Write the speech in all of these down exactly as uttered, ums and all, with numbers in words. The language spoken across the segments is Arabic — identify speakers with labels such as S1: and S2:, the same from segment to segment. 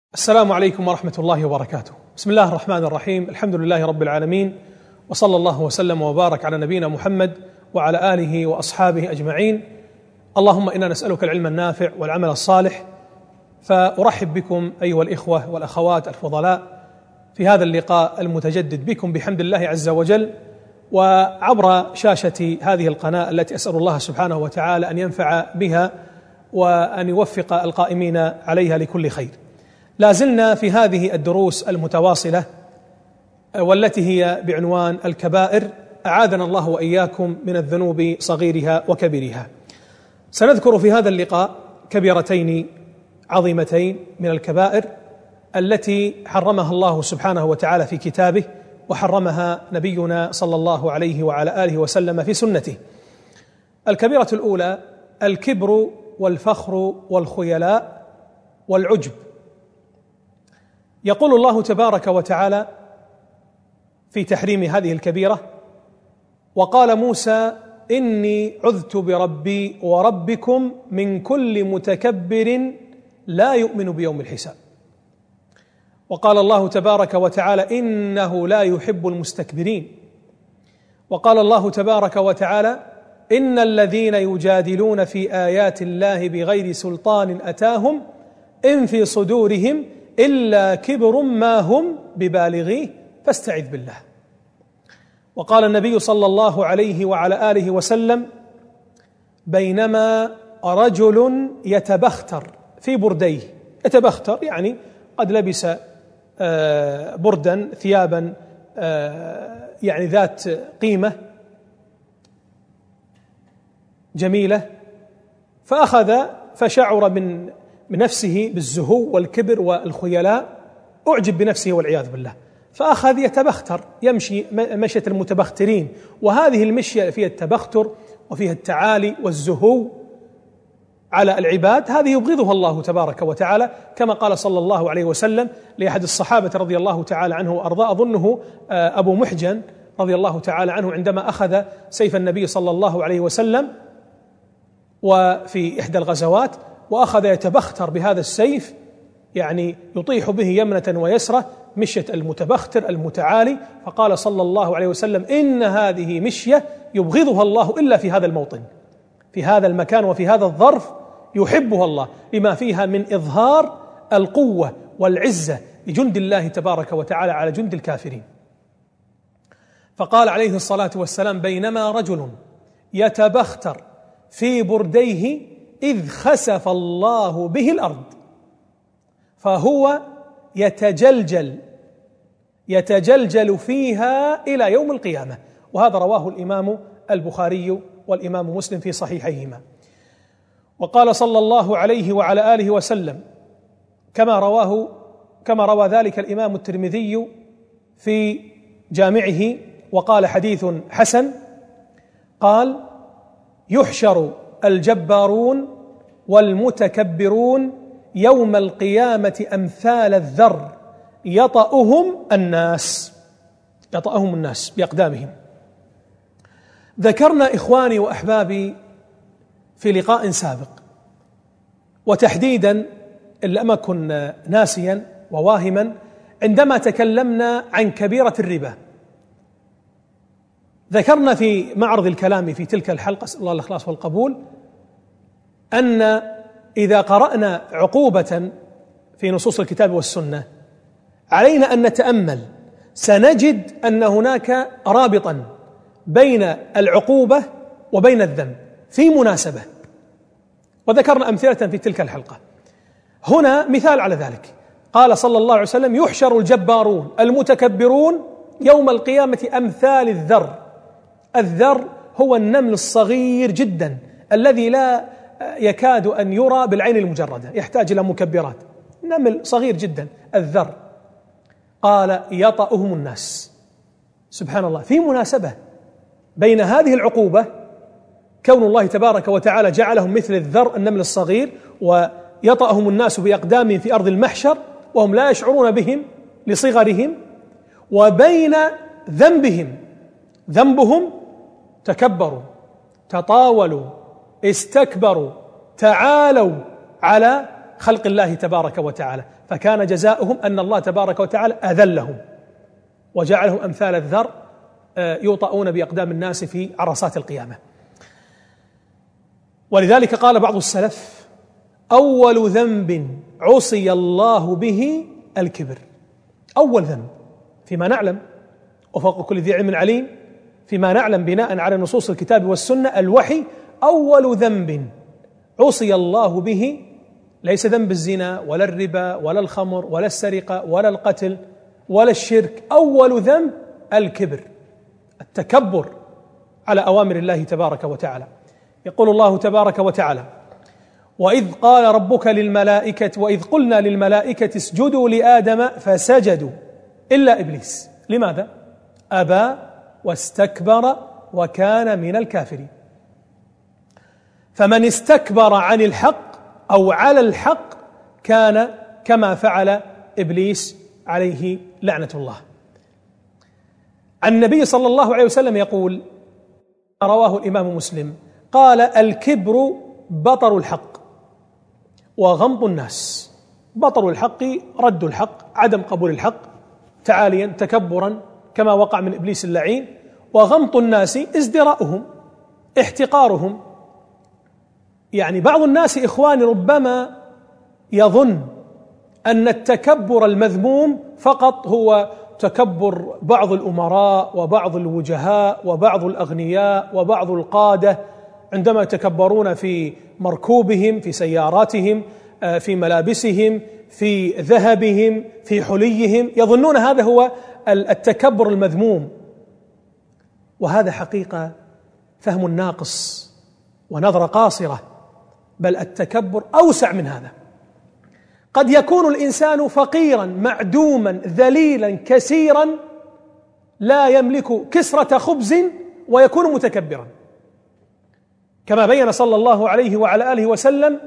S1: السلام عليكم ورحمة الله وبركاته. بسم الله الرحمن الرحيم. الحمد لله رب العالمين، وصلى الله وسلم وبارك على نبينا محمد وعلى آله وأصحابه أجمعين. اللهم إنا نسألك العلم النافع والعمل الصالح. فأرحب بكم أيها الإخوة والأخوات الفضلاء في هذا اللقاء المتجدد بكم بحمد الله عز وجل، وعبر شاشة هذه القناة التي أسأل الله سبحانه وتعالى أن ينفع بها وأن يوفق القائمين عليها لكل خير. لا زلنا في هذه الدروس المتواصلة والتي هي بعنوان الكبائر، أعاذنا الله وإياكم من الذنوب صغيرها وكبيرها. سنذكر في هذا اللقاء كبيرتين عظيمتين من الكبائر التي حرمها الله سبحانه وتعالى في كتابه، وحرمها نبينا صلى الله عليه وعلى آله وسلم في سنته. الكبيرة الأولى الكبر والفخر والخيلاء والعجب. يقول الله تبارك وتعالى في تحريم هذه الكبيرة: وقال موسى إني عذت بربي وربكم من كل متكبر لا يؤمن بيوم الحساب. وقال الله تبارك وتعالى إنه لا يحب المستكبرين. وقال الله تبارك وتعالى إن الذين يجادلون في آيات الله بغير سلطان أتاهم إن في صدورهم إلا كبر ما هم ببالغيه فاستعذ بالله. وقال النبي صلى الله عليه وعلى آله وسلم: بينما رجل يتبختر في برديه، يتبختر يعني قد لبس بردا ثيابا يعني ذات قيمة جميلة، فأخذ فشعر من بنفسه بالزهو والكبر والخيلاء، أعجب بنفسه والعياذ بالله، فأخذ يتبختر، يمشي مشية المتبخترين. وهذه المشية فيها التبختر وفيها التعالي والزهو على العباد، هذه يبغضها الله تبارك وتعالى، كما قال صلى الله عليه وسلم لأحد الصحابة رضي الله تعالى عنه وأرضاه، أظنه أبو محجن رضي الله تعالى عنه، عندما أخذ سيف النبي صلى الله عليه وسلم وفي إحدى الغزوات وأخذ يتبختر بهذا السيف، يعني يطيح به يمنة ويسرة، مشية المتبختر المتعالي. فقال صلى الله عليه وسلم: إن هذه مشية يبغضها الله إلا في هذا الموطن، في هذا المكان وفي هذا الظرف يحبها الله، بما فيها من إظهار القوة والعزة لجند الله تبارك وتعالى على جند الكافرين. فقال عليه الصلاة والسلام: بينما رجل يتبختر في برديه إذ خسف الله به الأرض فهو يتجلجل يتجلجل فيها إلى يوم القيامة. وهذا رواه الإمام البخاري والإمام مسلم في صحيحيهما. وقال صلى الله عليه وعلى آله وسلم كما رواه كما روى ذلك الإمام الترمذي في جامعه وقال حديث حسن، قال: يحشر الجبارون والمتكبرون يوم القيامة أمثال الذر يطأهم الناس يطأهم الناس بأقدامهم. ذكرنا إخواني وأحبابي في لقاء سابق، وتحديدا إن لم أكن ناسيا وواهما، عندما تكلمنا عن كبيرة الربا، ذكرنا في معرض الكلام في تلك الحلقة، أسأل الله الإخلاص والقبول، أن إذا قرأنا عقوبة في نصوص الكتاب والسنة علينا أن نتأمل، سنجد أن هناك رابطا بين العقوبة وبين الذنب في مناسبة، وذكرنا أمثلة في تلك الحلقة. هنا مثال على ذلك، قال صلى الله عليه وسلم: يحشر الجبارون المتكبرون يوم القيامة أمثال الذر. الذر هو النمل الصغير جدا الذي لا يكاد أن يرى بالعين المجردة، يحتاج إلى مكبرات، نمل صغير جدا الذر. قال: يطأهم الناس. سبحان الله، في مناسبة بين هذه العقوبة، كون الله تبارك وتعالى جعلهم مثل الذر النمل الصغير، ويطأهم الناس بأقدامهم في أرض المحشر وهم لا يشعرون بهم لصغرهم، وبين ذنبهم، ذنبهم تكبروا، تطاولوا، استكبروا، تعالوا على خلق الله تبارك وتعالى، فكان جزاؤهم أن الله تبارك وتعالى أذلهم وجعلهم أمثال الذر يوطؤون بأقدام الناس في عرصات القيامة. ولذلك قال بعض السلف: أول ذنب عصي الله به الكبر. أول ذنب فيما نعلم، وفوق كل ذي علم عليم، فيما نعلم بناء على نصوص الكتاب والسنة الوحي، أول ذنب عصي الله به ليس ذنب الزنا ولا الربا ولا الخمر ولا السرقة ولا القتل ولا الشرك، أول ذنب الكبر، التكبر على أوامر الله تبارك وتعالى. يقول الله تبارك وتعالى: وإذ قال ربك للملائكة وإذ قلنا للملائكة اسجدوا لآدم فسجدوا إلا إبليس. لماذا؟ أبى واستكبر وكان من الكافرين. فمن استكبر عن الحق أو على الحق كان كما فعل إبليس عليه لعنة الله. النبي صلى الله عليه وسلم يقول، رواه الإمام مسلم، قال: الكبر بطر الحق وغمط الناس. بطر الحق رد الحق، عدم قبول الحق تعاليا تكبرا كما وقع من إبليس اللعين، وغمط الناس ازدراؤهم احتقارهم. يعني بعض الناس إخواني ربما يظن أن التكبر المذموم فقط هو تكبر بعض الأمراء وبعض الوجهاء وبعض الأغنياء وبعض القادة عندما يتكبرون في مركوبهم، في سياراتهم، في ملابسهم، في ذهبهم، في حليهم، يظنون هذا هو التكبر المذموم. وهذا حقيقة فهم ناقص ونظرة قاصرة، بل التكبر أوسع من هذا. قد يكون الإنسان فقيرا معدوما ذليلا كسيرا لا يملك كسرة خبز ويكون متكبرا، كما بين صلى الله عليه وعلى آله وسلم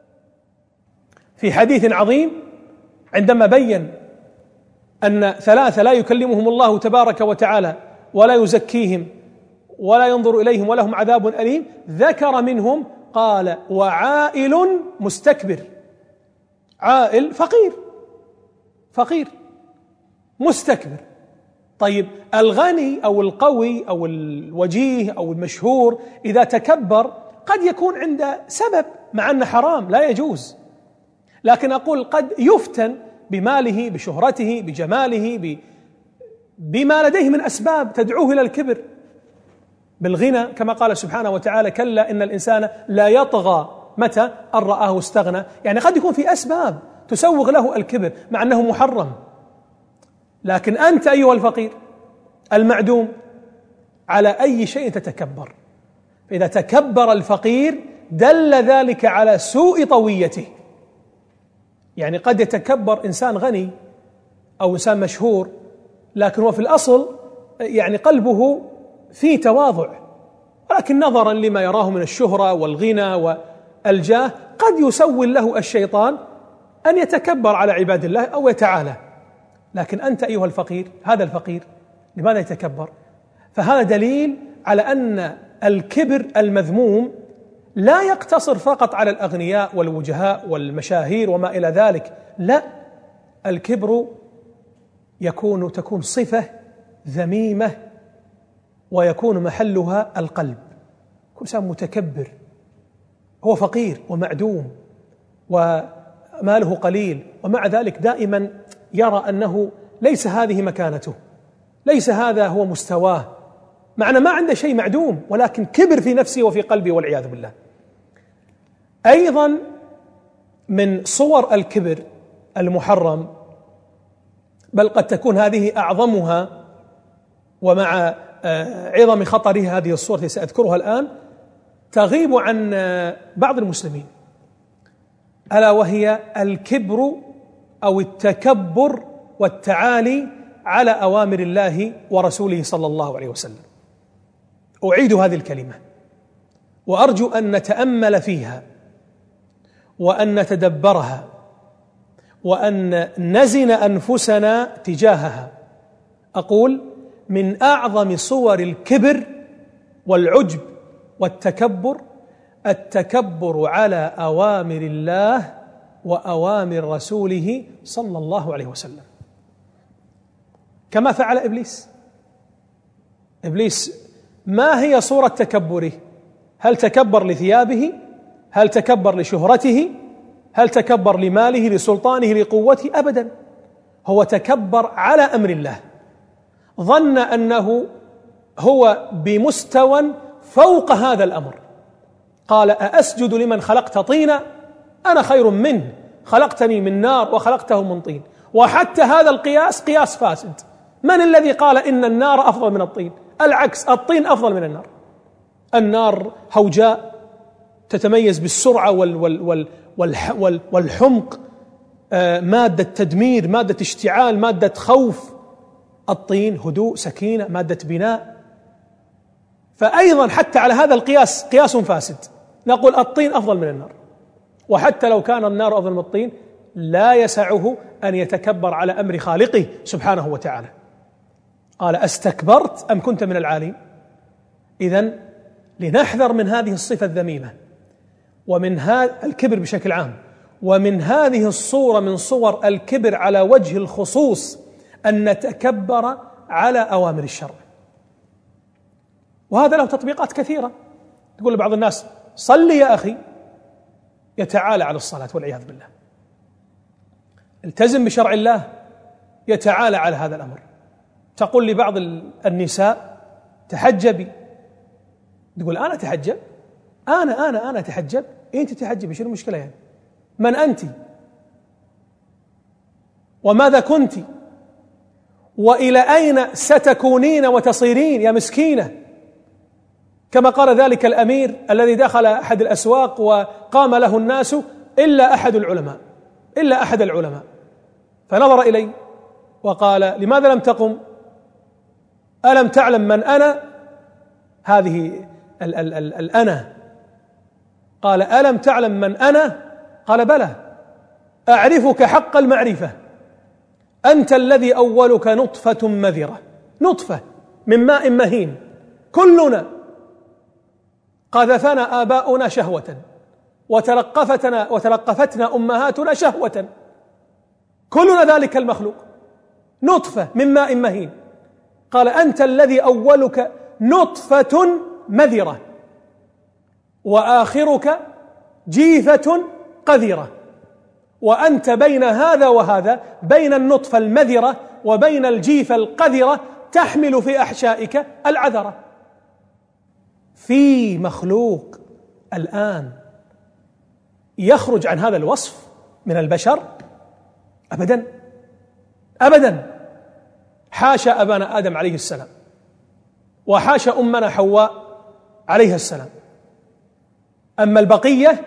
S1: في حديث عظيم عندما بين أن ثلاثة لا يكلمهم الله تبارك وتعالى ولا يزكيهم ولا ينظر إليهم ولهم عذاب أليم، ذكر منهم قال: وعائل مستكبر. عائل فقير، فقير مستكبر. طيب الغني أو القوي أو الوجيه أو المشهور إذا تكبر قد يكون عنده سبب، مع أنه حرام لا يجوز، لكن أقول قد يفتن بماله، بشهرته، بجماله، ب... بما لديه من أسباب تدعوه إلى الكبر، بالغنى كما قال سبحانه وتعالى: كلا إن الإنسان لا يطغى متى أن رآه استغنى. يعني قد يكون في أسباب تسوغ له الكبر مع أنه محرم. لكن أنت أيها الفقير المعدوم على أي شيء تتكبر؟ فإذا تكبر الفقير دل ذلك على سوء طويته. يعني قد يتكبر إنسان غني أو إنسان مشهور، لكن هو في الأصل يعني قلبه في تواضع، ولكن نظرا لما يراه من الشهرة والغنى والجاه قد يسول له الشيطان أن يتكبر على عباد الله أو يتعالى. لكن أنت أيها الفقير، هذا الفقير لماذا يتكبر؟ فهذا دليل على أن الكبر المذموم لا يقتصر فقط على الأغنياء والوجهاء والمشاهير وما إلى ذلك، لا، الكبر يكون تكون صفة ذميمة ويكون محلها القلب. كل إنسان متكبر هو فقير ومعدوم وماله قليل، ومع ذلك دائما يرى أنه ليس هذه مكانته، ليس هذا هو مستواه، معنى ما عنده شيء، معدوم، ولكن كبر في نفسه وفي قلبه والعياذ بالله. أيضا من صور الكبر المحرم، بل قد تكون هذه أعظمها، ومع عظم خطرها هذه الصور التي سأذكرها الآن تغيب عن بعض المسلمين، ألا وهي الكبر أو التكبر والتعالي على أوامر الله ورسوله صلى الله عليه وسلم. أعيد هذه الكلمة وأرجو أن نتأمل فيها وأن نتدبرها وأن نزن أنفسنا تجاهها. أقول: من أعظم صور الكبر والعجب والتكبر التكبر على أوامر الله وأوامر رسوله صلى الله عليه وسلم، كما فعل إبليس. إبليس ما هي صورة تكبره؟ هل تكبر لثيابه؟ هل تكبر لشهرته؟ هل تكبر لماله، لسلطانه، لقوته؟ أبدا، هو تكبر على أمر الله، ظن أنه هو بمستوى فوق هذا الأمر. قال: أأسجد لمن خلقت طينا؟ أنا خير منه، خلقتني من نار وخلقته من طين. وحتى هذا القياس قياس فاسد. من الذي قال إن النار أفضل من الطين؟ العكس، الطين أفضل من النار. النار هوجاء، تتميز بالسرعة وال وال وال وال والحمق، آه مادة تدمير، مادة اشتعال، مادة خوف. الطين هدوء، سكينة، مادة بناء. فأيضا حتى على هذا القياس قياس فاسد، نقول الطين أفضل من النار. وحتى لو كان النار أفضل من الطين لا يسعه أن يتكبر على أمر خالقه سبحانه وتعالى. قال: أستكبرت أم كنت من العالين؟ إذن لنحذر من هذه الصفة الذميمة ومن هذا الكبر بشكل عام، ومن هذه الصورة من صور الكبر على وجه الخصوص أن نتكبر على أوامر الشرع. وهذا له تطبيقات كثيرة. تقول لبعض الناس: صلي يا أخي، يتعالى على الصلاة والعياذ بالله. التزم بشرع الله، يتعالى على هذا الأمر. تقول لبعض النساء: تحجبي. تقول: أنا أتحجب؟ أنا أنا أنا أتحجب؟ أنت تتحجبي، شنو المشكلة يعني؟ من أنت؟ وماذا كنت؟ وإلى أين ستكونين وتصيرين يا مسكينة؟ كما قال ذلك الأمير الذي دخل أحد الأسواق وقام له الناس إلا أحد العلماء إلا أحد العلماء فنظر إلي وقال: لماذا لم تقم؟ ألم تعلم من أنا؟ هذه ال ال ال الأنا. قال: ألم تعلم من أنا؟ قال: بلى، أعرفك حق المعرفة، أنت الذي أولك نطفة مذرة، نطفة من ماء مهين، كلنا قذفنا آباؤنا شهوة وتلقفتنا وتلقفتنا أمهاتنا شهوة، كلنا ذلك المخلوق، نطفة من ماء مهين. قال: أنت الذي أولك نطفة مذرة وآخرك جيفة قذرة، وأنت بين هذا وهذا، بين النطفة المذرة وبين الجيفة القذرة، تحمل في أحشائك العذرة. في مخلوق الآن يخرج عن هذا الوصف من البشر؟ أبدا أبدا. حاشا أبانا آدم عليه السلام، وحاشا أمنا حواء عليها السلام. أما البقية،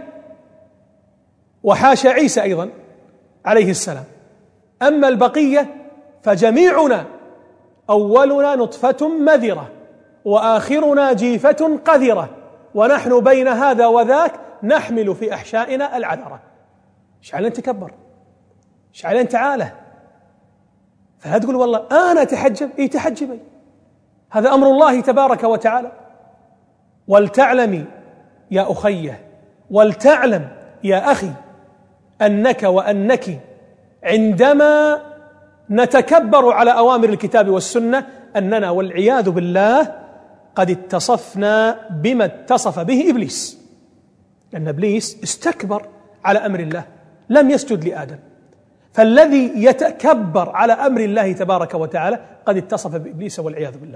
S1: وحاشا عيسى أيضا عليه السلام، أما البقية فجميعنا أولنا نطفة مذرة وآخرنا جيفة قذرة، ونحن بين هذا وذاك نحمل في أحشائنا العذرة. إيش علينا نتكبر؟ إيش علينا تعالى؟ فلا تقول والله أنا أتحجب. إيه تحجبي، هذا أمر الله تبارك وتعالى. ولتعلمي يا أخيه، ولتعلم يا أخي، أنك وأنك عندما نتكبر على أوامر الكتاب والسنة أننا والعياذ بالله قد اتصفنا بما اتصف به إبليس، لأن إبليس استكبر على أمر الله، لم يسجد لآدم. فالذي يتكبر على أمر الله تبارك وتعالى قد اتصف بإبليس والعياذ بالله.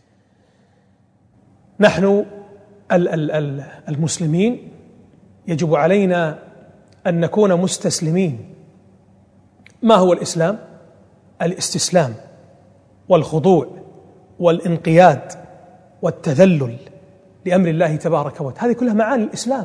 S1: نحن المسلمين يجب علينا أن نكون مستسلمين. ما هو الإسلام؟ الاستسلام والخضوع والانقياد والتذلل لأمر الله تبارك وتعالى، هذه كلها معاني الإسلام.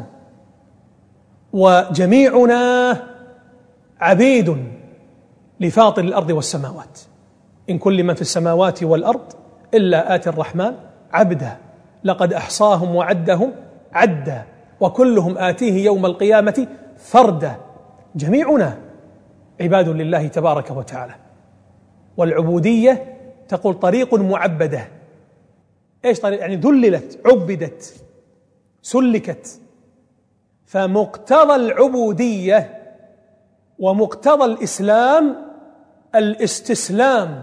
S1: وجميعنا عبيد لفاطر الأرض والسماوات، إن كل من في السماوات والأرض إلا آتي الرحمن عبدا، لقد أحصاهم وعدهم عدا، وكلهم آتيه يوم القيامة فردا. جميعنا عباد لله تبارك وتعالى. والعبودية تقول طريق معبدة. إيش طريق؟ يعني ذللت، عبدت، سلكت. فمقتضى العبودية ومقتضى الإسلام الاستسلام،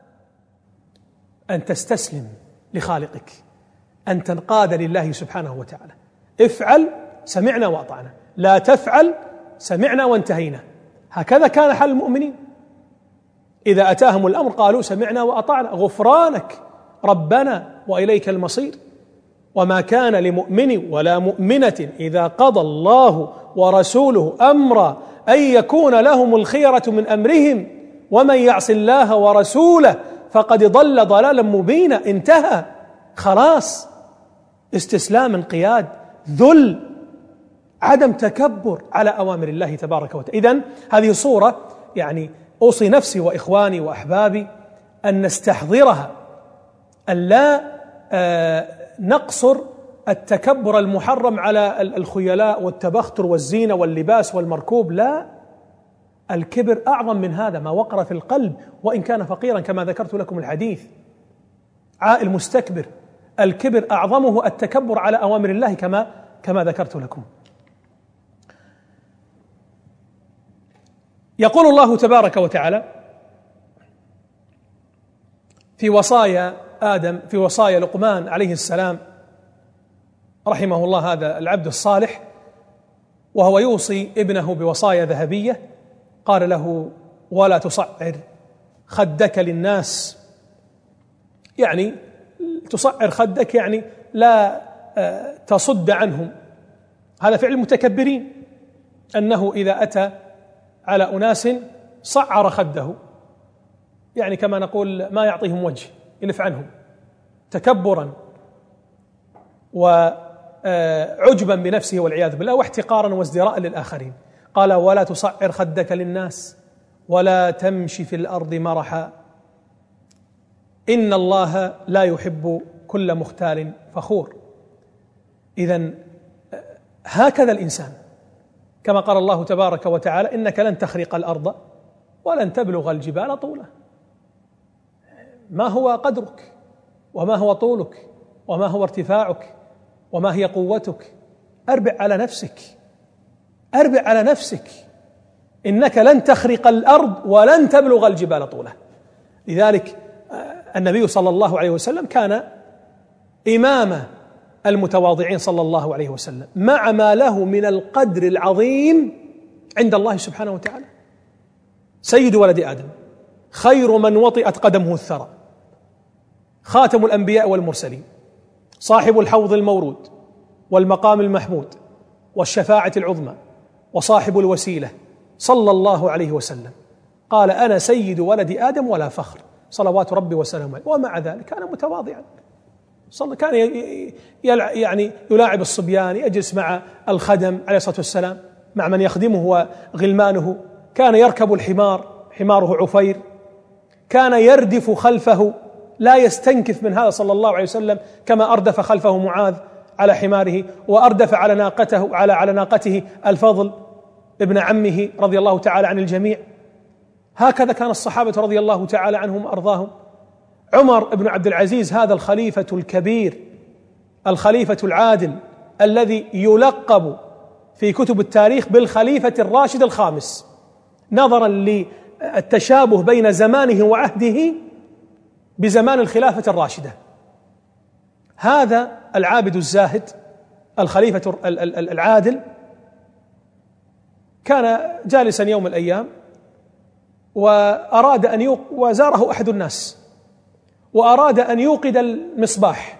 S1: أن تستسلم لخالقك، أن تنقاد لله سبحانه وتعالى. افعل سمعنا وأطعنا، لا تفعل سمعنا وانتهينا. هكذا كان حال المؤمنين، إذا أتاهم الأمر قالوا سمعنا وأطعنا، غفرانك ربنا وإليك المصير. وما كان لمؤمن ولا مؤمنة إذا قضى الله ورسوله أمرا أن يكون لهم الخيرة من أمرهم ومن يعص الله ورسوله فقد ضل ضلالا مبينا. انتهى، خلاص، استسلام، انقياد، ذل، عدم تكبر على أوامر الله تبارك وتعالى. إذن هذه صورة يعني أوصي نفسي وإخواني وأحبابي أن نستحضرها، أن لا آه نقصر التكبر المحرم على الخيلاء والتبختر والزينة واللباس والمركوب. لا، الكبر أعظم من هذا، ما وقر في القلب وإن كان فقيرا، كما ذكرت لكم الحديث عائل مستكبر. الكبر أعظمه التكبر على أوامر الله كما كما ذكرت لكم. يقول الله تبارك وتعالى في وصايا آدم، في وصايا لقمان عليه السلام رحمه الله، هذا العبد الصالح، وهو يوصي ابنه بوصايا ذهبية. قال له: ولا تصعر خدك للناس، يعني تصعر خدك يعني لا تصد عنهم. هذا فعل المتكبرين، أنه إذا أتى على أناس صعر خده، يعني كما نقول ما يعطيهم وجه، يلف عنهم تكبرا وعجبا بنفسه والعياذ بالله، واحتقارا وازدراء للآخرين. قال: ولا تصعر خدك للناس ولا تمشي في الأرض مرحا إن الله لا يحب كل مختال فخور. إذن هكذا الإنسان، كما قال الله تبارك وتعالى: إنك لن تخرق الأرض ولن تبلغ الجبال طولا. ما هو قدرك وما هو طولك وما هو ارتفاعك وما هي قوتك؟ أربع على نفسك، أربع على نفسك، إنك لن تخرق الأرض ولن تبلغ الجبال طولا. لذلك النبي صلى الله عليه وسلم كان إمام المتواضعين صلى الله عليه وسلم، مع ما له من القدر العظيم عند الله سبحانه وتعالى. سيد ولد آدم، خير من وطئت قدمه الثرى، خاتم الأنبياء والمرسلين، صاحب الحوض المورود والمقام المحمود والشفاعة العظمى وصاحب الوسيلة، صلى الله عليه وسلم قال: أنا سيد ولد آدم ولا فخر، صلوات ربي وسلامه عليه. ومع ذلك كان متواضعا، كان يعني يلاعب الصبيان، يجلس مع الخدم عليه الصلاة والسلام، مع من يخدمه وغلمانه. كان يركب الحمار، حماره عفير، كان يردف خلفه، لا يستنكف من هذا صلى الله عليه وسلم، كما أردف خلفه معاذ على حماره، وأردف على ناقته على على ناقته الفضل ابن عمه رضي الله تعالى عن الجميع. هكذا كان الصحابة رضي الله تعالى عنهم وأرضاهم. عمر بن عبد العزيز، هذا الخليفة الكبير، الخليفة العادل، الذي يلقب في كتب التاريخ بالخليفة الراشد الخامس، نظرا للتشابه بين زمانه وعهده بزمان الخلافة الراشدة. هذا العابد الزاهد، الخليفة العادل، كان جالسا يوم من الأيام وأراد أن يوق وزاره أحد الناس وأراد أن يوقد المصباح،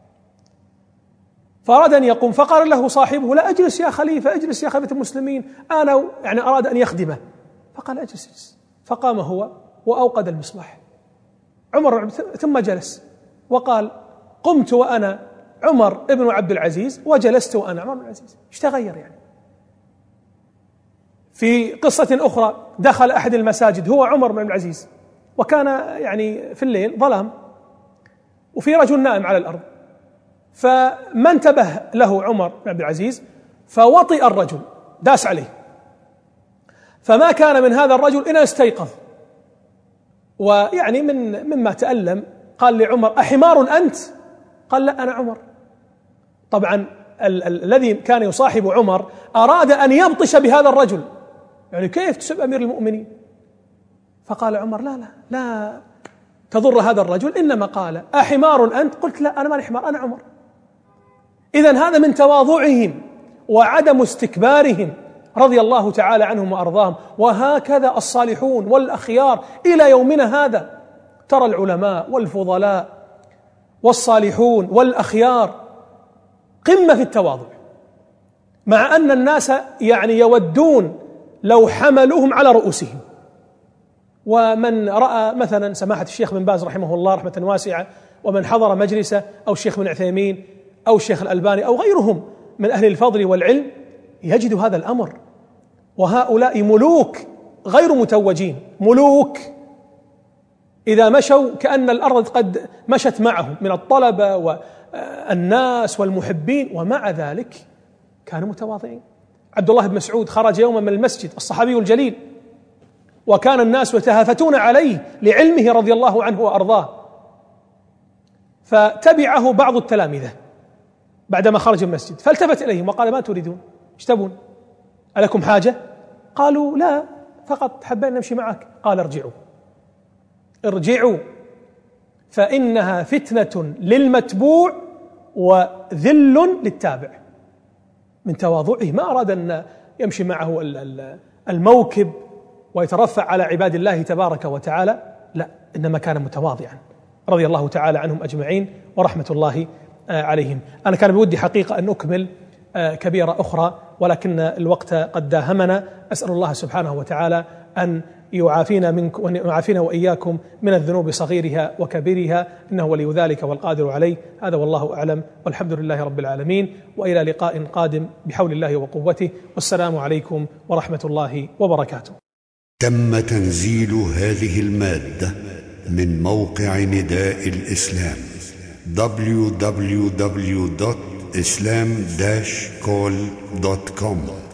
S1: فأراد أن يقوم، فقال له صاحبه: لا، أجلس يا خليفة، أجلس يا خليفة المسلمين، أنا يعني أراد أن يخدمه. فقال: أجلس أجلس. فقام هو وأوقد المصباح. عمر ثم جلس وقال: قمت وأنا عمر ابن عبد العزيز وجلست وأنا عمر بن العزيز. ايش تغير يعني؟ في قصة أخرى دخل أحد المساجد هو عمر بن عبد العزيز، وكان يعني في الليل ظلام وفي رجل نائم على الأرض، فما انتبه له عمر بن عبد العزيز فوطئ الرجل، داس عليه، فما كان من هذا الرجل إلا استيقظ، ويعني من مما تألم قال لعمر: أحمار أنت؟ قال: لا، أنا عمر. طبعا ال- ال- الذي كان يصاحب عمر أراد أن يبطش بهذا الرجل، يعني كيف تسب أمير المؤمنين؟ فقال عمر: لا لا لا تضر هذا الرجل، إنما قال: أحمار أنت؟ قلت: لا أنا ماني حمار، أنا عمر. إذن هذا من تواضعهم وعدم استكبارهم رضي الله تعالى عنهم وأرضاهم. وهكذا الصالحون والأخيار إلى يومنا هذا، ترى العلماء والفضلاء والصالحون والأخيار قمة في التواضع، مع أن الناس يعني يودون لو حملوهم على رؤوسهم. ومن رأى مثلا سماحة الشيخ بن باز رحمه الله رحمة واسعة، ومن حضر مجلسه، أو الشيخ بن عثيمين أو الشيخ الألباني أو غيرهم من أهل الفضل والعلم، يجد هذا الأمر. وهؤلاء ملوك غير متوجين، ملوك إذا مشوا كأن الأرض قد مشت معهم من الطلبة والناس والمحبين، ومع ذلك كانوا متواضعين. عبد الله بن مسعود خرج يوما من المسجد، الصحابي الجليل، وكان الناس يتهافتون عليه لعلمه رضي الله عنه وأرضاه، فتبعه بعض التلامذة بعدما خرج من المسجد، فالتفت إليهم وقال: ما تريدون؟ ايش تبون؟ ألكم حاجة؟ قالوا: لا، فقط حبينا نمشي معك. قال: ارجعوا ارجعوا فإنها فتنة للمتبوع وذل للتابع. من تواضعه ما أراد أن يمشي معه الموكب ويترفع على عباد الله تبارك وتعالى، لا، إنما كان متواضعا رضي الله تعالى عنهم أجمعين ورحمة الله عليهم. أنا كان بودي حقيقة أن أكمل كبيرة أخرى، ولكن الوقت قد داهمنا. أسأل الله سبحانه وتعالى أن يعافينا منك وأن يعافينا وإياكم من الذنوب صغيرها وكبيرها، إنه ولي ذلك والقادر عليه. هذا والله أعلم، والحمد لله رب العالمين، وإلى لقاء قادم بحول الله وقوته، والسلام عليكم ورحمة الله وبركاته.
S2: تم تنزيل هذه المادة من موقع نداء الإسلام دبليو دبليو دبليو دوت islam dash call دوت كوم.